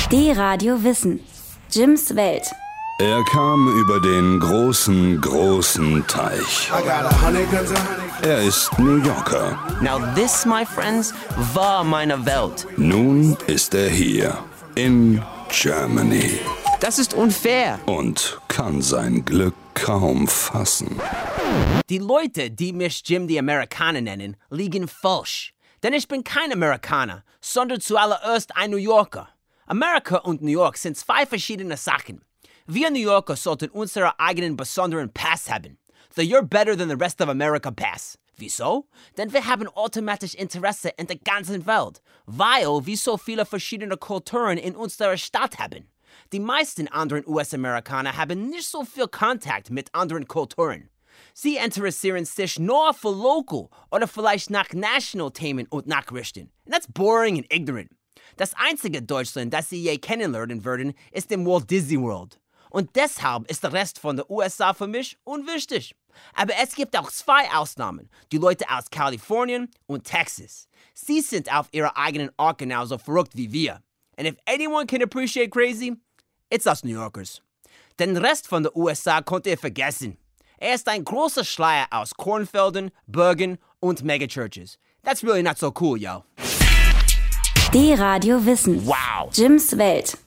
D-Radio Wissen. Jims Welt. Er kam über den großen Teich. Er ist New Yorker. Now this, my friends, war meine Welt. Nun ist er hier, in Germany. Das ist unfair. Und kann sein Glück kaum fassen. Die Leute, die mich Jim the Amerikaner nennen, liegen falsch. Denn ich bin kein Amerikaner, sondern zuallererst ein New Yorker. Amerika und New York sind zwei verschiedene Sachen. Wir New Yorker sollten unseren eigenen besonderen Pass haben. The You're Better Than the Rest of America Pass. Wieso? Denn wir haben automatisch Interesse in der ganzen Welt, weil wir so viele verschiedene Kulturen in unserer Stadt haben. Die meisten anderen US-Amerikaner haben nicht so viel Kontakt mit anderen Kulturen. Sie interessieren sich nur für Local oder vielleicht nach National Themen und Nachrichten. And that's boring and ignorant. Das einzige Deutschland, das sie je kennenlernen würden, ist im Walt Disney World. Und deshalb ist der Rest von der USA für mich unwichtig. Aber es gibt auch zwei Ausnahmen, die Leute aus Kalifornien und Texas. Sie sind auf ihrer eigenen Art genauso verrückt wie wir. And if anyone can appreciate crazy, it's us New Yorkers. Den Rest von der USA könnt ihr vergessen. Er ist ein großer Schleier aus Kornfeldern, Bergen und Megachurches. That's really not so cool, yo. D-Radio Wissen. Wow. Jims Welt.